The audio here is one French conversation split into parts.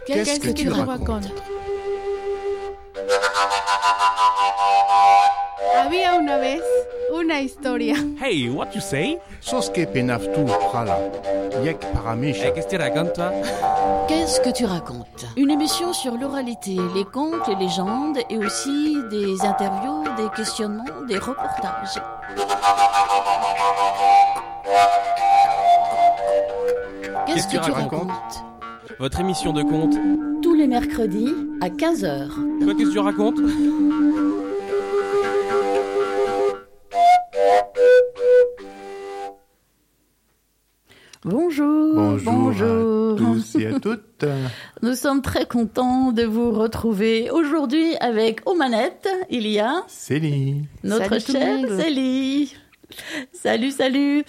Qu'est-ce que tu racontes? Había una vez una historia. Hey, what you say? Sos que penaftu prala. Yek paramicha. Hey, qu'est-ce que tu racontes, toi? Qu'est-ce que tu racontes? Une émission sur l'oralité, les contes, les légendes et aussi des interviews, des questionnements, des reportages. Qu'est-ce que tu racontes? Votre émission de contes. Tous les mercredis à 15h. Toi, qu'est-ce que tu racontes? Bonjour, Bonjour à tous et à toutes. Nous sommes très contents de vous retrouver aujourd'hui avec aux manettes, il y a Célie. notre Salut tout le chère monde. Célie. Salut.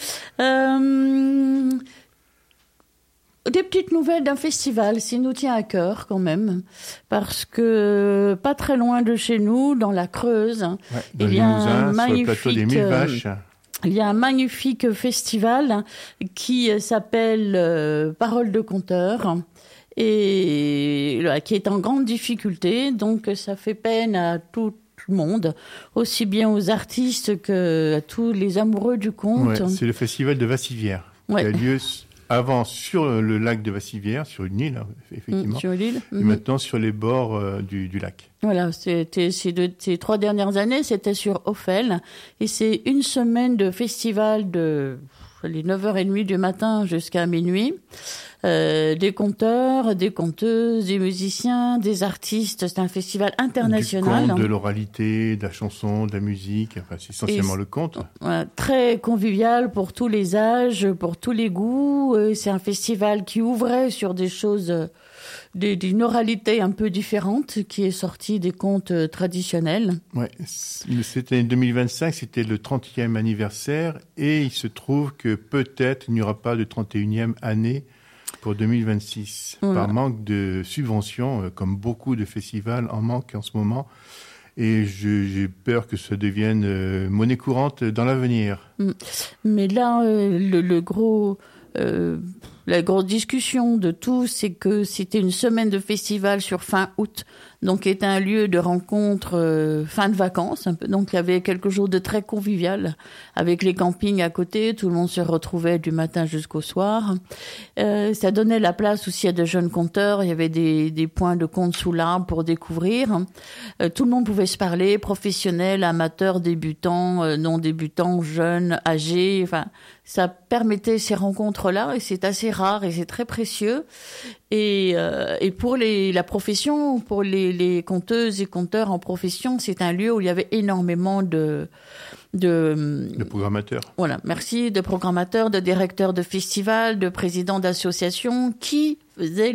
Des petites nouvelles d'un festival, s'il nous tient à cœur quand même, parce que pas très loin de chez nous, dans la Creuse, Ouais, dans il le y a un Limousin, sur le plateau des magnifique, Mille Vaches. il y a un magnifique festival qui s'appelle Parole de conteur et qui est en grande difficulté, donc ça fait peine à tout le monde, aussi bien aux artistes qu'à tous les amoureux du conte. Ouais, c'est le festival de Vassivière qui a lieu avant sur le lac de Vassivière, sur une île, effectivement, Sur l'île. et maintenant sur les bords du lac. Voilà, ces 3 dernières années, c'était sur Ophel. Et c'est une semaine de festival de les 9h30 du matin jusqu'à minuit. Des conteurs, des conteuses, des musiciens, des artistes. C'est un festival international. Du conte, de l'oralité, de la chanson, de la musique, enfin c'est essentiellement le conte. Voilà, très convivial pour tous les âges, pour tous les goûts. C'est un festival qui ouvrait sur des choses, d'une oralité un peu différente, qui est sortie des contes traditionnels. Ouais, c'était 2025, c'était le 30e anniversaire, et il se trouve que peut-être il n'y aura pas de 31e année pour 2026, Voilà. par manque de subventions, comme beaucoup de festivals en manquent en ce moment. Et j'ai peur que ça devienne monnaie courante dans l'avenir. Mais là, la grosse discussion de tout, c'est que c'était une semaine de festival sur fin août, donc est un lieu de rencontre fin de vacances, un peu. Donc il y avait quelque chose de très convivial avec les campings à côté, tout le monde se retrouvait du matin jusqu'au soir. Ça donnait la place aussi à de jeunes conteurs, il y avait des points de contes sous l'arbre pour découvrir. Tout le monde pouvait se parler, professionnels, amateurs, débutants, non débutants, jeunes, âgés, enfin ça permettait ces rencontres-là et c'est assez rare et c'est très précieux. Et pour la profession, pour les conteuses et conteurs en profession, c'est un lieu où il y avait énormément de programmateurs. Voilà, merci, de programmateurs, de directeurs de festivals, de présidents d'associations qui faisaient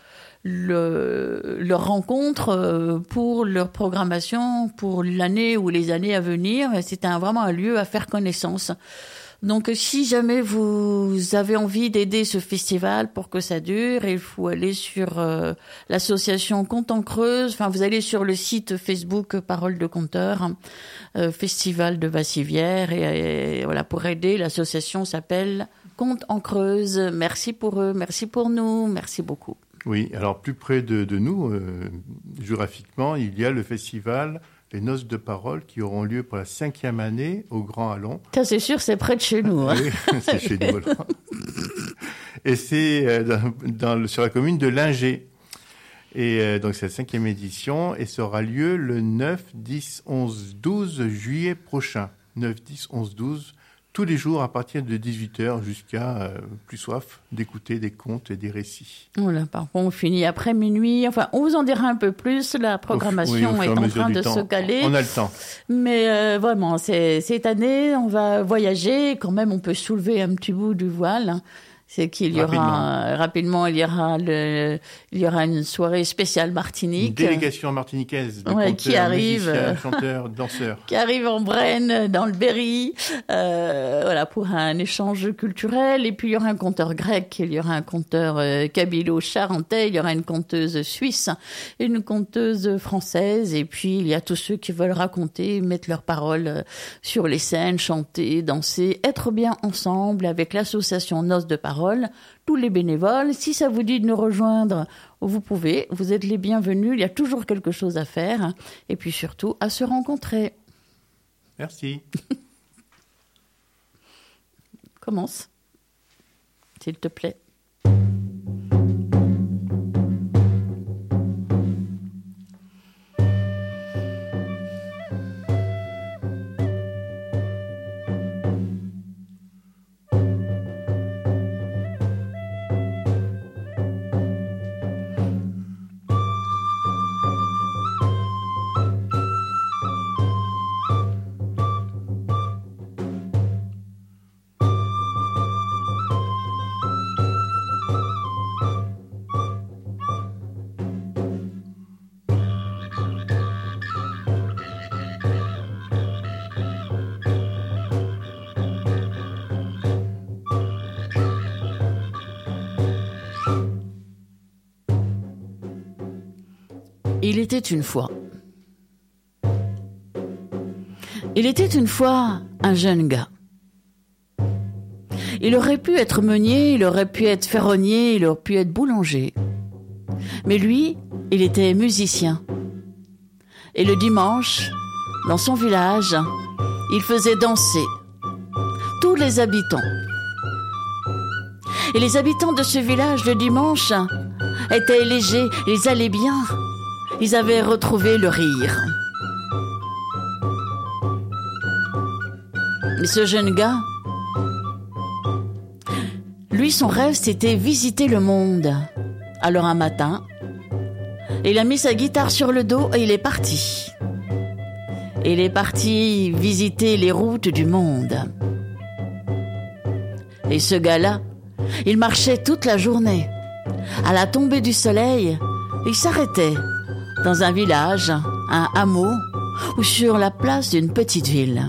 leur rencontre pour leur programmation pour l'année ou les années à venir. C'était vraiment un lieu à faire connaissance. Donc, si jamais vous avez envie d'aider ce festival pour que ça dure, il faut aller sur l'association Contes en Creuse. Enfin, vous allez sur le site Facebook Parole de conteur, Festival de Vassivière, et voilà, pour aider. L'association s'appelle Contes en Creuse. Merci pour eux, merci pour nous, merci beaucoup. Oui, alors plus près de nous, géographiquement, il y a le festival Les Noces de Parole qui auront lieu pour la 5e année au Grand Allon. Ça, c'est sûr, c'est près de chez nous. Hein. Oui, c'est chez nous. Alors. Et c'est sur la commune de Linger. Et donc c'est la 5e édition et ça aura lieu le 9, 10, 11, 12 juillet prochain. 9, 10, 11, 12, tous les jours à partir de 18h jusqu'à plus soif d'écouter des contes et des récits. Voilà, par contre, on finit après minuit. Enfin, on vous en dira un peu plus. La programmation est en train de se caler. On a le temps. Mais vraiment, cette année, on va voyager. Quand même, on peut soulever un petit bout du voile. C'est qu'il y aura rapidement, il y aura une soirée spéciale Martinique. Une délégation martiniquaise de conteurs, qui arrive, musiciens, chanteurs, danseurs. Qui arrive en Brenne, dans le Berry, voilà, pour un échange culturel. Et puis il y aura un conteur grec, il y aura un conteur kabylo-charentais, il y aura une conteuse suisse, une conteuse française. Et puis il y a tous ceux qui veulent raconter, mettre leurs paroles sur les scènes, chanter, danser, être bien ensemble avec l'association Noces de Parole. parole, tous les bénévoles. Si ça vous dit de nous rejoindre, vous pouvez. Vous êtes les bienvenus. Il y a toujours quelque chose à faire. Et puis surtout, à se rencontrer. Merci. Commence, s'il te plaît. Il était une fois. Il était une fois un jeune gars. Il aurait pu être meunier, il aurait pu être ferronnier, il aurait pu être boulanger. Mais lui, il était musicien. Et le dimanche, dans son village, il faisait danser tous les habitants. Et les habitants de ce village, le dimanche, étaient légers, ils allaient bien. Ils avaient retrouvé le rire. Mais ce jeune gars, lui, son rêve, c'était visiter le monde. Alors un matin, il a mis sa guitare sur le dos et il est parti. Il est parti visiter les routes du monde. Et ce gars-là, il marchait toute la journée. À la tombée du soleil, il s'arrêtait dans un village, un hameau, ou sur la place d'une petite ville.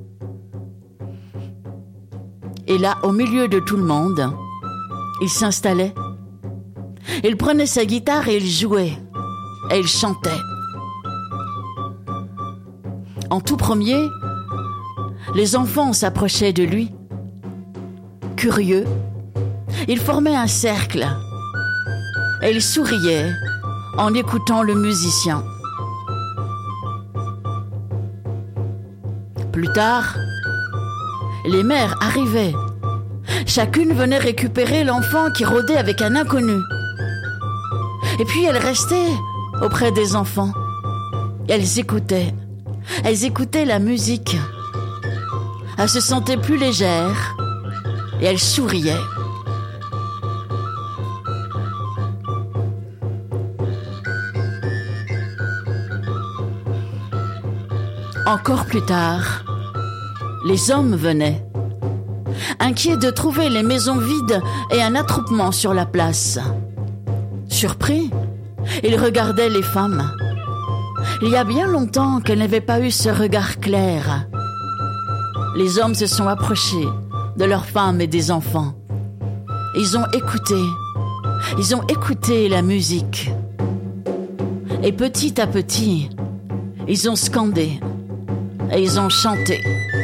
Et là, au milieu de tout le monde, il s'installait. Il prenait sa guitare et il jouait. Et il chantait. En tout premier, les enfants s'approchaient de lui. Curieux, ils formaient un cercle. Et ils souriaient en écoutant le musicien. Plus tard, les mères arrivaient. Chacune venait récupérer l'enfant qui rôdait avec un inconnu. Et puis elles restaient auprès des enfants. Elles écoutaient. Elles écoutaient la musique. Elles se sentaient plus légères et elles souriaient. Encore plus tard, les hommes venaient, inquiets de trouver les maisons vides et un attroupement sur la place. Surpris, ils regardaient les femmes. Il y a bien longtemps qu'elles n'avaient pas eu ce regard clair. Les hommes se sont approchés de leurs femmes et des enfants. Ils ont écouté la musique. Et petit à petit, ils ont scandé et ils ont chanté.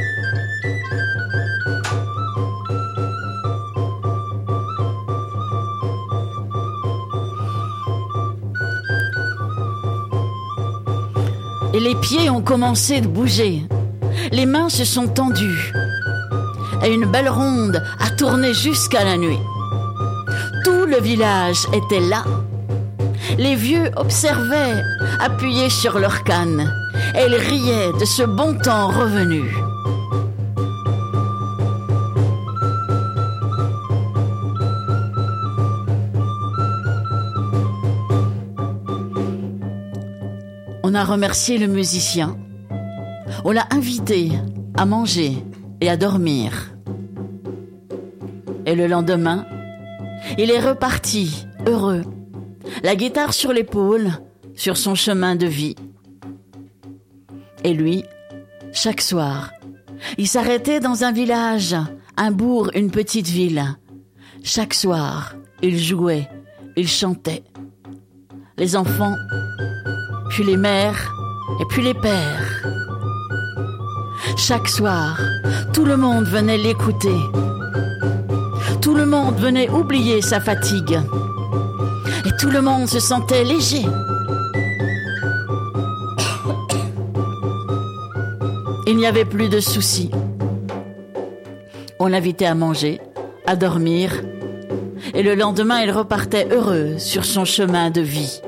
Et les pieds ont commencé de bouger. Les mains se sont tendues. Et une belle ronde a tourné jusqu'à la nuit. Tout le village était là. Les vieux observaient, appuyés sur leur canne. Et ils riaient de ce bon temps revenu. On a remercié le musicien. On l'a invité à manger et à dormir. Et le lendemain, il est reparti, heureux, la guitare sur l'épaule, sur son chemin de vie. Et lui, chaque soir, il s'arrêtait dans un village, un bourg, une petite ville. Chaque soir, il jouait, il chantait. Les enfants, puis les mères, et puis les pères. Chaque soir, tout le monde venait l'écouter. Alors tout le monde venait oublier sa fatigue. Et tout le monde se sentait léger. Il n'y avait plus de soucis. On l'invitait à manger, à dormir, et le lendemain, il repartait heureux sur son chemin de vie.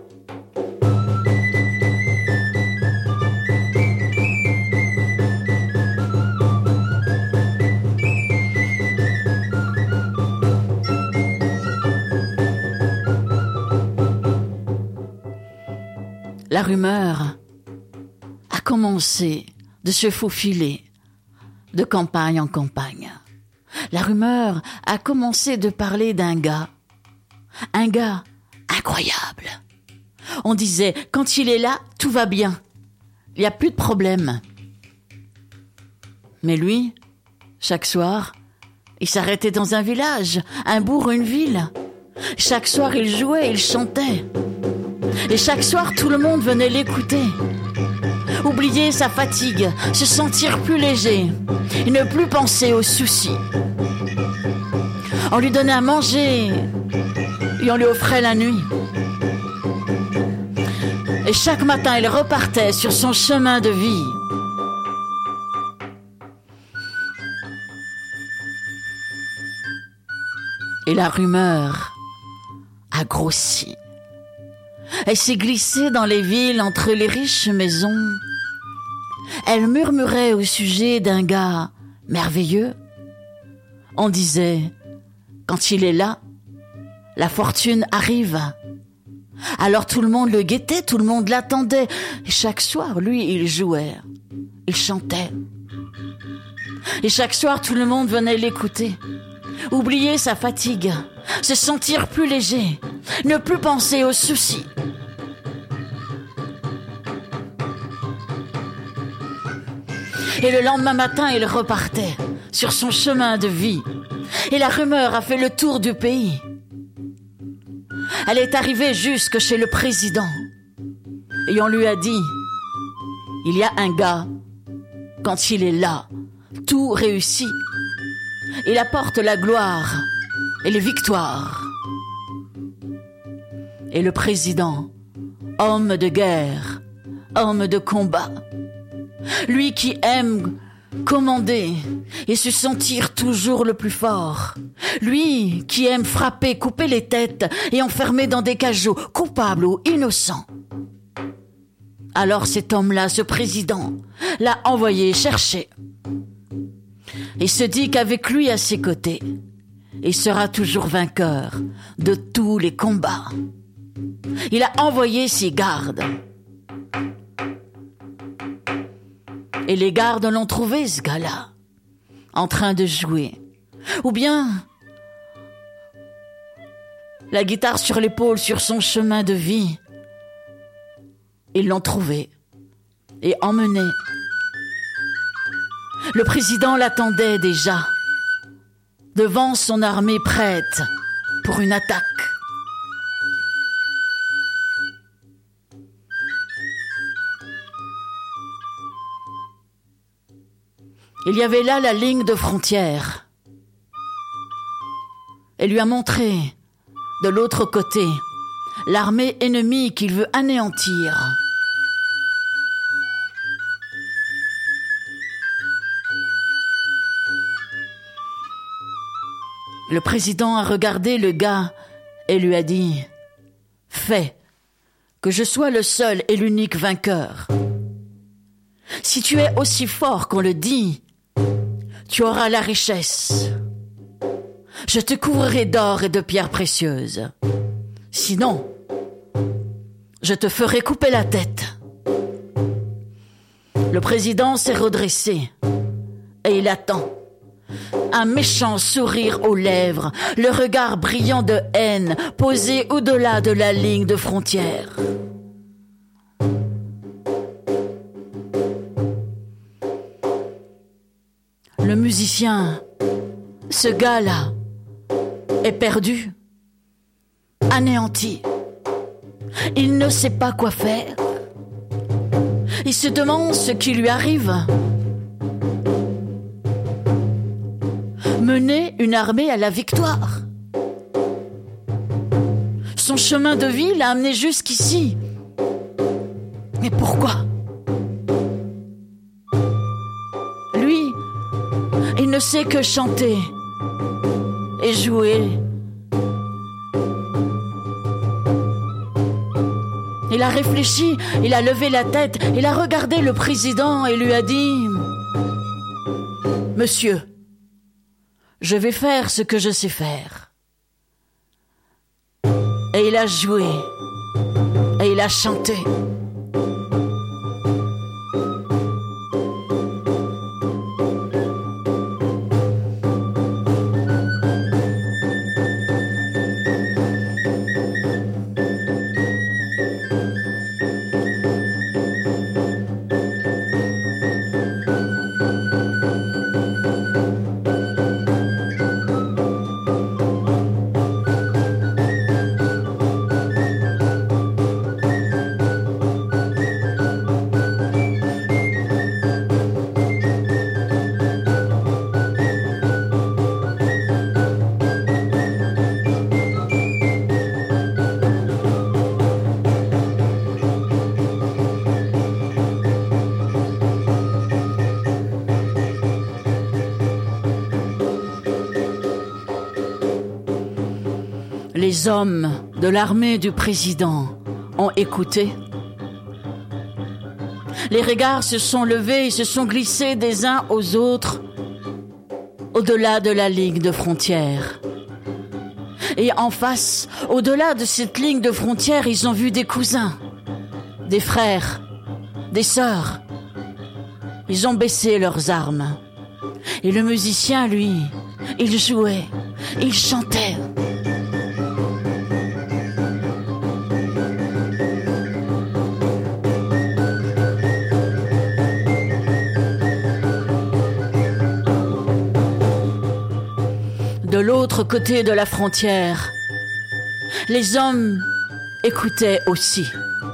La rumeur a commencé de se faufiler de campagne en campagne. La rumeur a commencé de parler d'un gars. Un gars incroyable. On disait, quand il est là, tout va bien. Il n'y a plus de problème. Mais lui, chaque soir, il s'arrêtait dans un village, un bourg, une ville. Chaque soir, il jouait, il chantait. Et chaque soir, tout le monde venait l'écouter. Oublier sa fatigue, se sentir plus léger et ne plus penser aux soucis. On lui donnait à manger et on lui offrait la nuit. Et chaque matin, il repartait sur son chemin de vie. Et la rumeur a grossi. Elle s'est glissée dans les villes entre les riches maisons. Elle murmurait au sujet d'un gars merveilleux. On disait, quand il est là, la fortune arrive. Alors tout le monde le guettait, tout le monde l'attendait. Et chaque soir, lui, il jouait, il chantait. Et chaque soir, tout le monde venait l'écouter. Oublier sa fatigue, se sentir plus léger, ne plus penser aux soucis. Et le lendemain matin, il repartait sur son chemin de vie. Et la rumeur a fait le tour du pays. Elle est arrivée jusque chez le président. Et on lui a dit, il y a un gars, quand il est là, tout réussit. Il apporte la gloire et les victoires. Et le président, homme de guerre, homme de combat, lui qui aime commander et se sentir toujours le plus fort, lui qui aime frapper, couper les têtes et enfermer dans des cageots, coupables ou innocents. Alors cet homme-là, ce président, l'a envoyé chercher. Et se dit qu'avec lui à ses côtés, il sera toujours vainqueur de tous les combats. Il a envoyé ses gardes. Et les gardes l'ont trouvé, ce gars-là, en train de jouer. Ou bien, la guitare sur l'épaule, sur son chemin de vie. Ils l'ont trouvé et emmené. Le président l'attendait déjà, devant son armée prête pour une attaque. Il y avait là la ligne de frontière. Elle lui a montré, de l'autre côté, l'armée ennemie qu'il veut anéantir. Le président a regardé le gars et lui a dit « Fais que je sois le seul et l'unique vainqueur. Si tu es aussi fort qu'on le dit, tu auras la richesse. Je te couvrirai d'or et de pierres précieuses. Sinon, je te ferai couper la tête. » Le président s'est redressé et il attend. Un méchant sourire aux lèvres, le regard brillant de haine posé au-delà de la ligne de frontière. Le musicien, ce gars-là, est perdu, anéanti. Il ne sait pas quoi faire. Il se demande ce qui lui arrive. mener une armée à la victoire. Son chemin de vie l'a amené jusqu'ici. Mais pourquoi ? Lui, il ne sait que chanter et jouer. Il a réfléchi, il a levé la tête, il a regardé le président et lui a dit « Monsieur, je vais faire ce que je sais faire. » Et il a joué, et il a chanté. Les hommes de l'armée du président ont écouté. Les regards se sont levés et se sont glissés des uns aux autres au-delà de la ligne de frontière. Et en face, au-delà de cette ligne de frontière, ils ont vu des cousins, des frères, des sœurs. Ils ont baissé leurs armes. Et le musicien, lui, il jouait, il chantait. De l'autre côté de la frontière, les hommes écoutaient aussi.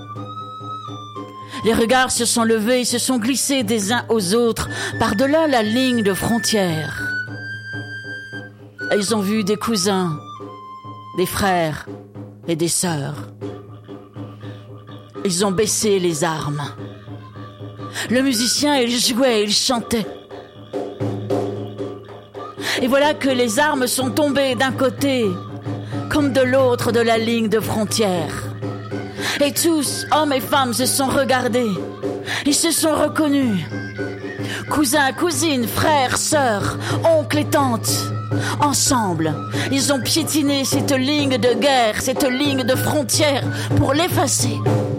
Les regards se sont levés et se sont glissés des uns aux autres par-delà la ligne de frontière. Et ils ont vu des cousins, des frères et des sœurs. Ils ont baissé les armes. Le musicien, il jouait, il chantait. Et voilà que les armes sont tombées d'un côté comme de l'autre de la ligne de frontière. Et tous, hommes et femmes, se sont regardés. Ils se sont reconnus. Cousins, cousines, frères, sœurs, oncles et tantes. Ensemble, ils ont piétiné cette ligne de guerre, cette ligne de frontière pour l'effacer.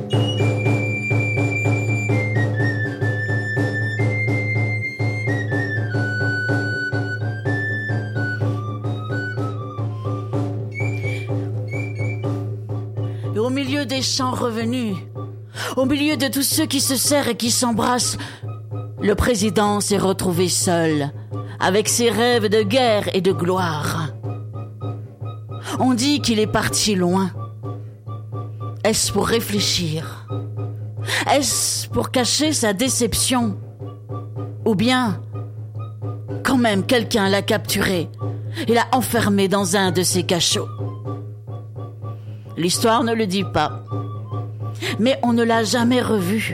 Au milieu des chants revenus, au milieu de tous ceux qui se serrent et qui s'embrassent, le président s'est retrouvé seul, avec ses rêves de guerre et de gloire. On dit qu'il est parti loin. Est-ce pour réfléchir? Est-ce pour cacher sa déception? Ou bien, quand même, quelqu'un l'a capturé et l'a enfermé dans un de ses cachots? L'histoire ne le dit pas, mais on ne l'a jamais revu.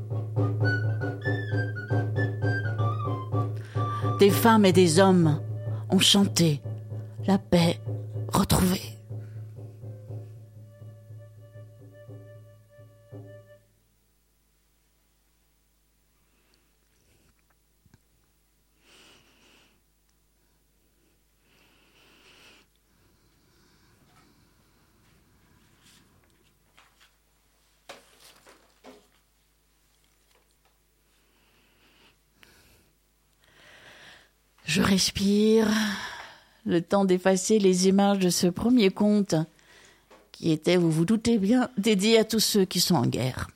Des femmes et des hommes ont chanté la paix retrouvée. Je respire, le temps d'effacer les images de ce premier conte qui était, vous vous doutez bien, dédié à tous ceux qui sont en guerre.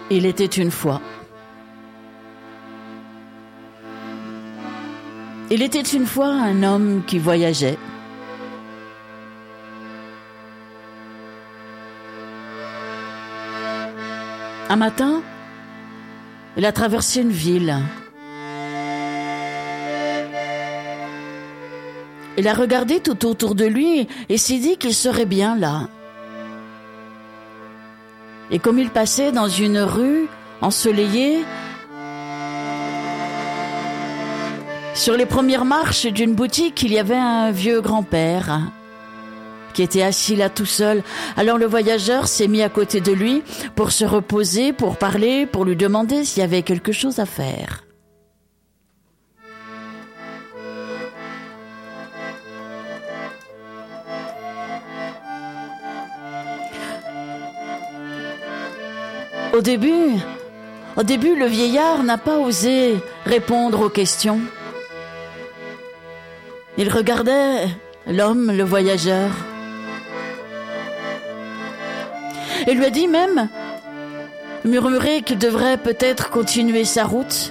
Il était une fois. Il était une fois un homme qui voyageait. Un matin, il a traversé une ville. Il a regardé tout autour de lui et s'est dit qu'il serait bien là. Et comme il passait dans une rue ensoleillée, sur les premières marches d'une boutique, il y avait un vieux grand-père qui était assis là tout seul. Alors le voyageur s'est mis à côté de lui pour se reposer, pour parler, pour lui demander s'il y avait quelque chose à faire. Au début, le vieillard n'a pas osé répondre aux questions. Il regardait l'homme, le voyageur. Il lui a dit même, murmuré qu'il devrait peut-être continuer sa route.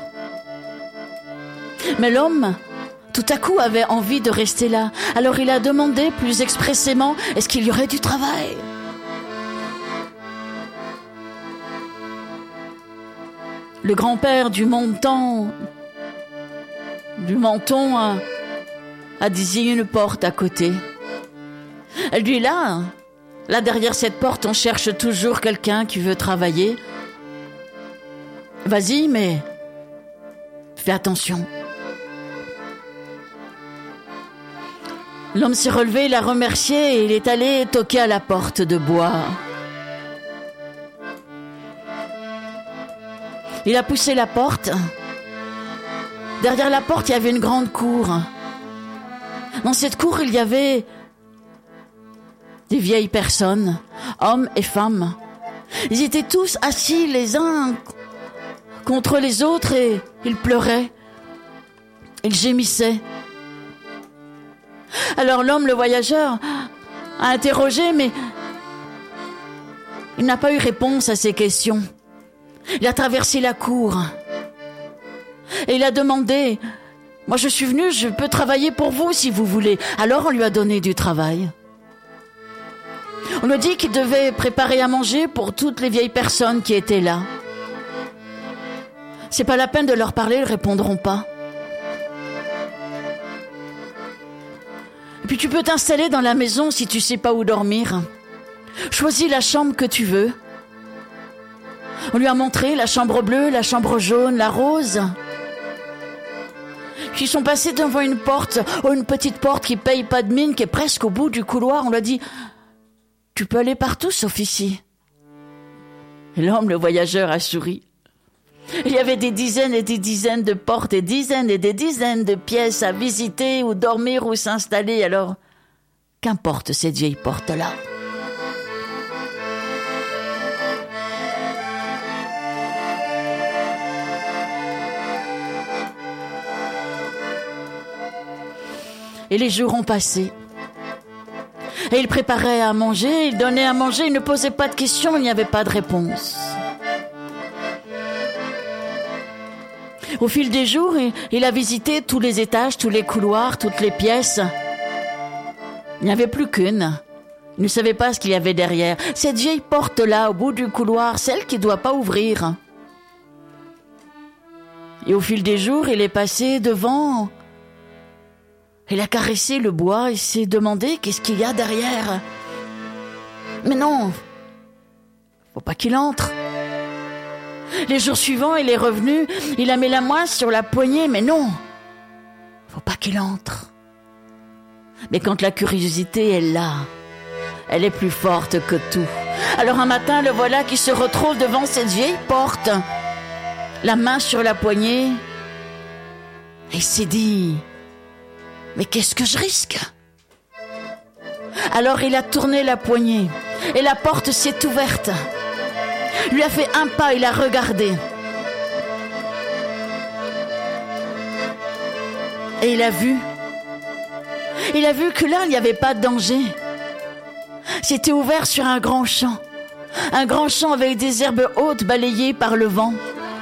Mais l'homme, tout à coup, avait envie de rester là. Alors il a demandé plus expressément, est-ce qu'il y aurait du travail ? Le grand-père du menton a désigné une porte à côté. Elle dit là derrière cette porte, on cherche toujours quelqu'un qui veut travailler. Vas-y, mais fais attention. L'homme s'est relevé, il a remercié et il est allé toquer à la porte de bois. Il a poussé la porte. Derrière la porte, il y avait une grande cour. Dans cette cour, il y avait des vieilles personnes, hommes et femmes. Ils étaient tous assis les uns contre les autres et ils pleuraient. Ils gémissaient. Alors l'homme, le voyageur, a interrogé, mais il n'a pas eu réponse à ces questions. Il a traversé la cour et il a demandé, moi je suis venu, je peux travailler pour vous si vous voulez. Alors on lui a donné du travail. On lui a dit qu'il devait préparer à manger pour toutes les vieilles personnes qui étaient là. C'est pas la peine de leur parler, ils répondront pas. Et puis tu peux t'installer dans la maison si tu sais pas où dormir. Choisis la chambre que tu veux. On lui a montré la chambre bleue, la chambre jaune, la rose. Puis ils sont passés devant une porte, une petite porte qui paye pas de mine, qui est presque au bout du couloir. On lui a dit, tu peux aller partout sauf ici. Et l'homme, le voyageur, a souri. Il y avait des dizaines et des dizaines de portes, et des dizaines de pièces à visiter, ou dormir, ou s'installer. Alors, qu'importe cette vieille porte-là. Et les jours ont passé. Et il préparait à manger, il donnait à manger, il ne posait pas de questions, il n'y avait pas de réponse. Au fil des jours, il a visité tous les étages, tous les couloirs, toutes les pièces. Il n'y avait plus qu'une. Il ne savait pas ce qu'il y avait derrière. Cette vieille porte-là, au bout du couloir, celle qui ne doit pas ouvrir. Et au fil des jours, il est passé devant. Il a caressé le bois et s'est demandé qu'est-ce qu'il y a derrière. Mais non, faut pas qu'il entre. Les jours suivants, il est revenu, il a mis la main sur la poignée, mais non, faut pas qu'il entre. Mais quand la curiosité est là, elle est plus forte que tout. Alors un matin, le voilà qui se retrouve devant cette vieille porte, la main sur la poignée, et il s'est dit, mais qu'est-ce que je risque ? Alors il a tourné la poignée et la porte s'est ouverte. Lui a fait un pas, il a regardé. Et il a vu que là, il n'y avait pas de danger. C'était ouvert sur un grand champ. Un grand champ avec des herbes hautes balayées par le vent.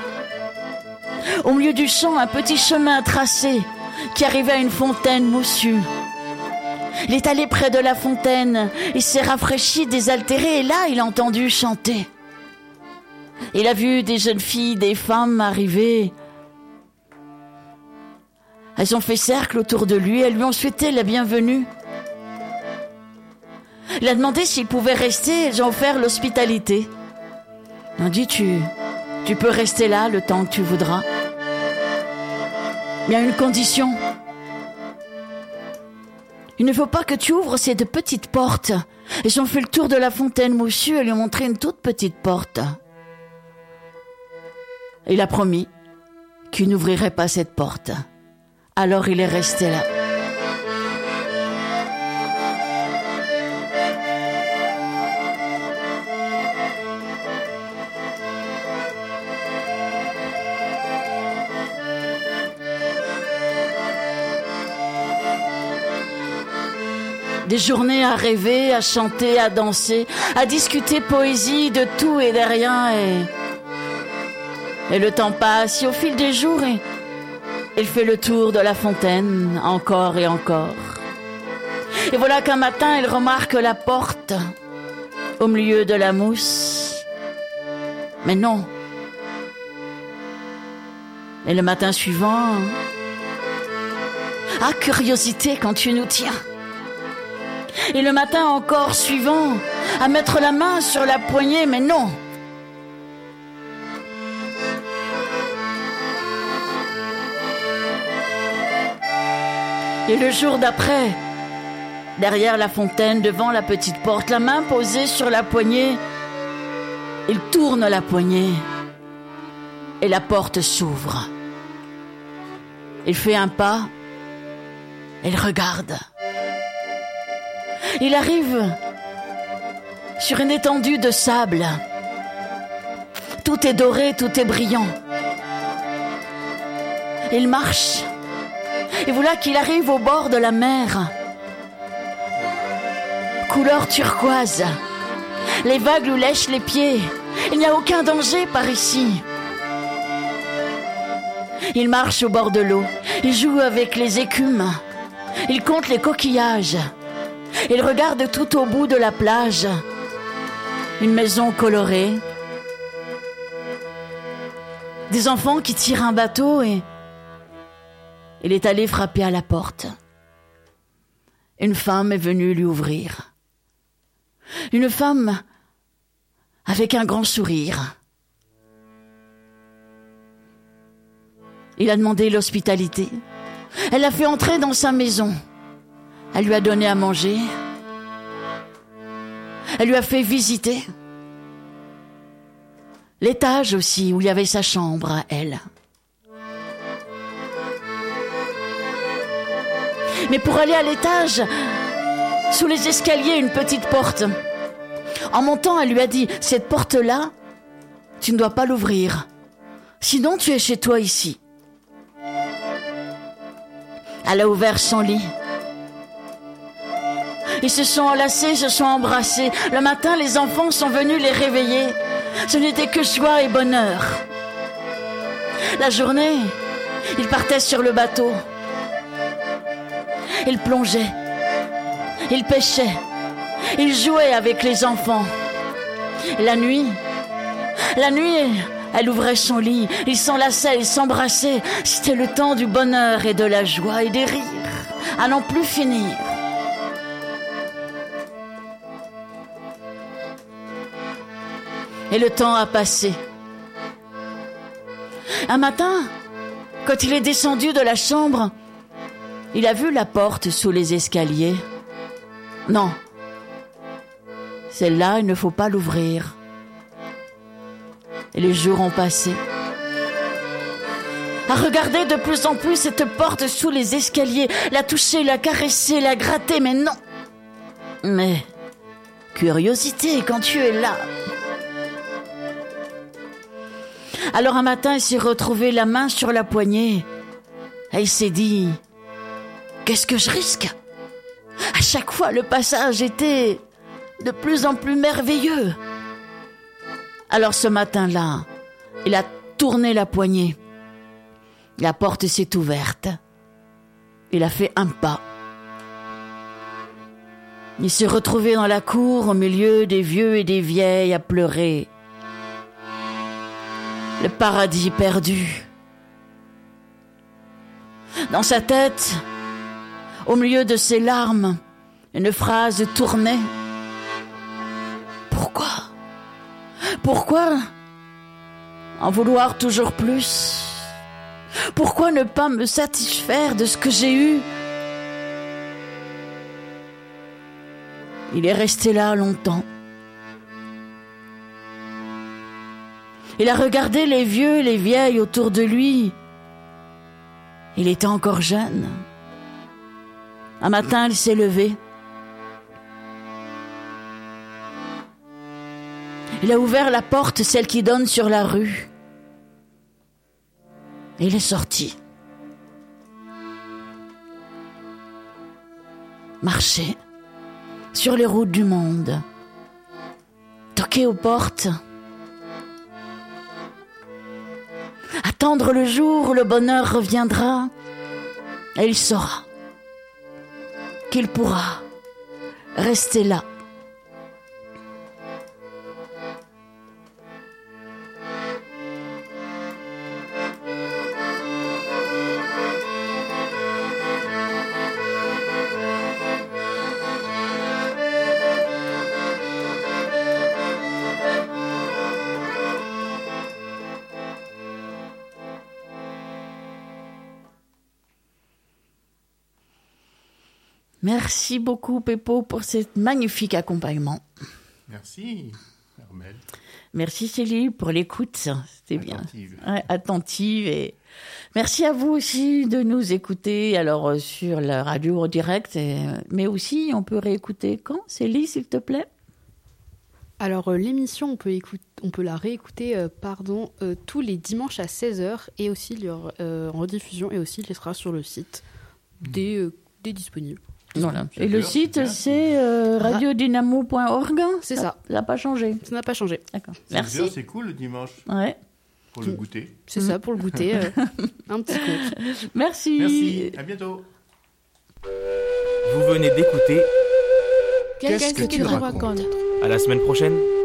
Au milieu du champ, un petit chemin tracé qui arrivait à une fontaine moussue. Il est allé près de la fontaine, il s'est rafraîchi, désaltéré, et là, il a entendu chanter. Il a vu des jeunes filles, des femmes arriver. Elles ont fait cercle autour de lui, elles lui ont souhaité la bienvenue. Il a demandé s'il pouvait rester, elles ont offert l'hospitalité. Ils ont dit, tu peux rester là le temps que tu voudras. Il y a une condition. Il ne faut pas que tu ouvres ces deux petites portes. Ils ont fait le tour de la fontaine moussue et lui ont montré une toute petite porte. Il a promis qu'il n'ouvrirait pas cette porte. Alors il est resté là. Des journées à rêver, à chanter, à danser, à discuter poésie de tout et de rien. Et le temps passe, et au fil des jours, il fait le tour de la fontaine, encore et encore. Et voilà qu'un matin, il remarque la porte au milieu de la mousse. Mais non. Et le matin suivant... Ah, curiosité quand tu nous tiens. Et le matin encore suivant, à mettre la main sur la poignée, mais non. Et le jour d'après, derrière la fontaine, devant la petite porte, la main posée sur la poignée, il tourne la poignée et la porte s'ouvre. Il fait un pas, il regarde. Il arrive sur une étendue de sable. Tout est doré, tout est brillant. Il marche. Et voilà qu'il arrive au bord de la mer. Couleur turquoise. Les vagues lui lèchent les pieds. Il n'y a aucun danger par ici. Il marche au bord de l'eau. Il joue avec les écumes. Il compte les coquillages. Il regarde tout au bout de la plage. Une maison colorée. Des enfants qui tirent un bateau et... Il est allé frapper à la porte. Une femme est venue lui ouvrir. Une femme avec un grand sourire. Il a demandé l'hospitalité. Elle l'a fait entrer dans sa maison. Elle lui a donné à manger. Elle lui a fait visiter l'étage aussi, où il y avait sa chambre à elle. Mais pour aller à l'étage, sous les escaliers, une petite porte. En montant, elle lui a dit, cette porte-là, tu ne dois pas l'ouvrir. Sinon, tu es chez toi ici. Elle a ouvert son lit. Ils se sont enlacés, se sont embrassés. Le matin, les enfants sont venus les réveiller. Ce n'était que joie et bonheur. La journée, ils partaient sur le bateau. Ils plongeaient. Ils pêchaient. Ils jouaient avec les enfants. La nuit, elle ouvrait son lit. Ils s'enlaçaient, ils s'embrassaient. C'était le temps du bonheur et de la joie et des rires, à n'en plus finir. Et le temps a passé. Un matin, quand il est descendu de la chambre, il a vu la porte sous les escaliers. Non, celle-là, il ne faut pas l'ouvrir. Et les jours ont passé. À regarder de plus en plus cette porte sous les escaliers, la toucher, la caresser, la gratter, mais non. Mais, curiosité, quand tu es là... Alors un matin, il s'est retrouvé la main sur la poignée et il s'est dit « Qu'est-ce que je risque ?» À chaque fois, le passage était de plus en plus merveilleux. Alors ce matin-là, il a tourné la poignée. La porte s'est ouverte. Il a fait un pas. Il s'est retrouvé dans la cour au milieu des vieux et des vieilles à pleurer. Le paradis perdu. Dans sa tête, au milieu de ses larmes, une phrase tournait. Pourquoi en vouloir toujours plus? Pourquoi ne pas me satisfaire de ce que j'ai eu? Il est resté là longtemps. Il a regardé les vieux et les vieilles autour de lui. Il était encore jeune. Un matin, il s'est levé. Il a ouvert la porte, celle qui donne sur la rue. Et il est sorti. Marcher sur les routes du monde. Toquer aux portes. Attendre le jour où le bonheur reviendra. Et il saura qu'il pourra rester là. Merci beaucoup, Peppo, pour ce magnifique accompagnement. Merci, Armelle. Merci, Céline, pour l'écoute. C'était bien. Attentive. Ouais, attentive. Et merci à vous aussi de nous écouter alors sur la radio en direct. Mais aussi, on peut réécouter quand? Céline, s'il te plaît. Alors, l'émission, on peut la réécouter tous les dimanches à 16h et aussi en rediffusion, et aussi il sera sur le site dès disponible. Voilà. Super, Et le site, c'est radiodynamo.org. C'est ça. Ça n'a pas changé. Ça n'a pas changé. D'accord. 16 Merci. heures, c'est cool le dimanche Ouais. pour le goûter. C'est ça, pour le goûter. Un petit conte. Merci. Merci, à bientôt. Vous venez d'écouter. Qu'est-ce que tu racontes? À la semaine prochaine.